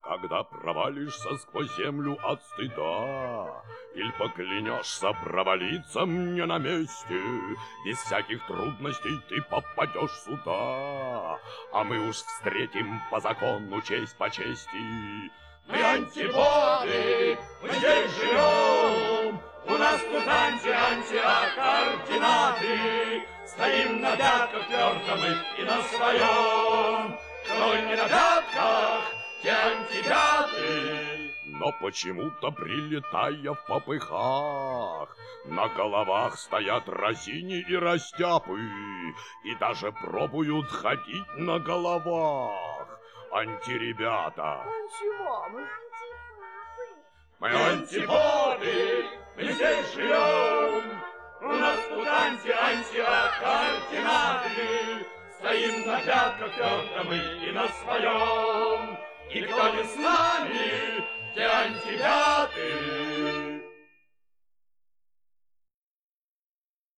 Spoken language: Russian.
Когда провалишься сквозь землю от стыда, или поклянешься провалиться мне на месте, без всяких трудностей ты попадешь сюда, а мы уж встретим по закону честь по чести. Мы антиподы, мы здесь живем, у нас тут координаты, стоим на пятках твердо мы и на своем, кто не на пятках, те антипяты. Но почему-то, прилетая в попыхах, на головах стоят разини и растяпы, и даже пробуют ходить на головах. Антиребята. Антимамы. Мы антиподы, мы здесь живем, у нас тут координаты, стоим на пятках твердо мы и на своем, и кто не с нами, те антипяты.